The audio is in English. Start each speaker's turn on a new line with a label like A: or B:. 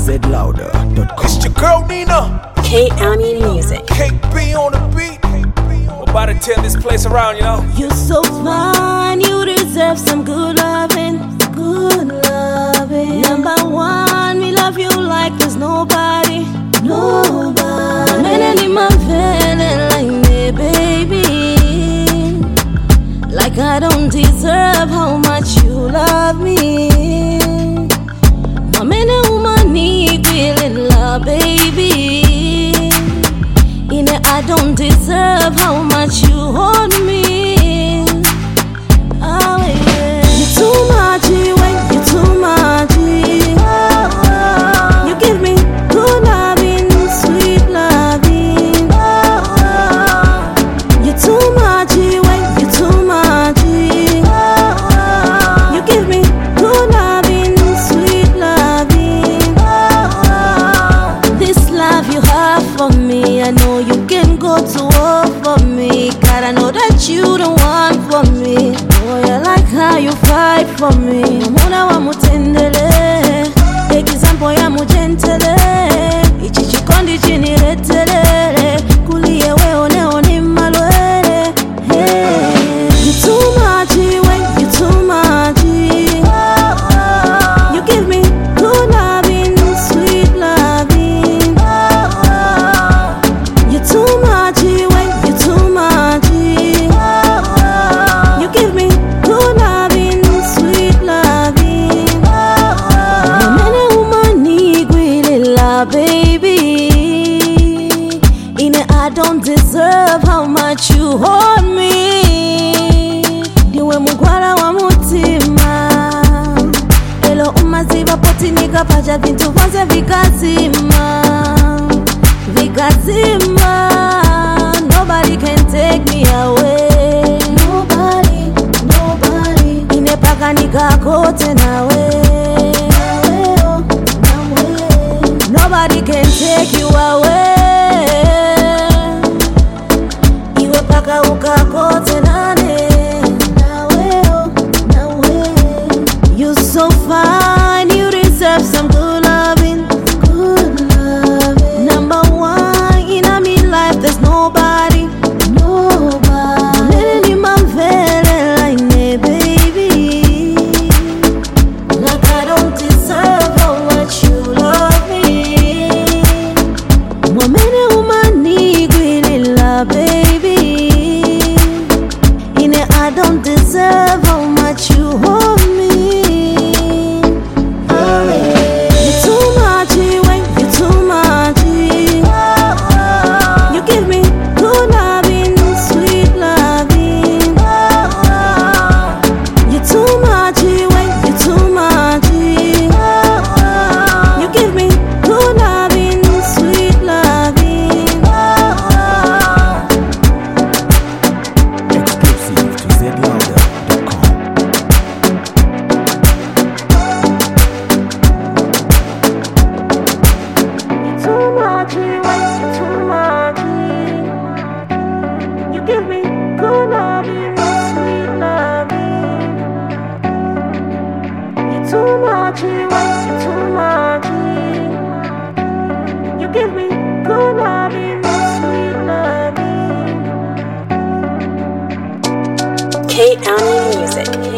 A: zlouder.com.
B: It's your girl Nina.
C: K-Ami Music.
B: KB on the beat. We're about to turn this place around, you know.
D: You're so fine, you deserve some good loving. Good loving. Number one, we love you like there's nobody. Nobody. Man, in my feeling like me, baby. Like I don't deserve how much you love me. Man, woman need feeling love, baby. In it, I don't deserve how much you hold me. Oh yeah, you too much, you too much. You give me good loving, sweet loving. You too much, you too much. You give me good loving, sweet loving. This love you have for me, I know you can go to war for me. God, I know that you don't want for me. Oh, I like how you fight for me. Muna wa mutendele, example ya mujentele. Ichi chikondi chini retele, kulie we one malwele. Hey, you too much, you too much. You give me good loving, sweet loving. You too much, you too much. You give me good loving, sweet loving. Mene umani gwilila, baby. In it, I don't deserve how much you hold me. Diwe mugwala wa mutima. Elo umaziba poti nikapaja vintu vanze vikazima. Vikazima. Nobody can take me away. Nobody. Inepaka nikakote nawe. Nobody can take you away. Iwe paka ukakote nane. You're so fine, you deserve some good loving. Good loving. Number one in a me life, there's nobody. Nobody. Letting in my feeling like me, baby. Like I don't deserve how much you love me. Woman, woman, need really love, baby. In it, I don't deserve how much you hold me. You too much, you too much. You give me good loving, sweet loving. You too much, you too much. You give me good loving, sweet loving.
A: Exclusive to zlouder.com.
D: Too much, you too much. You give me good loving, sweet loving. You too much, you too much. You give me good loving, sweet loving.
C: K-Ami Music.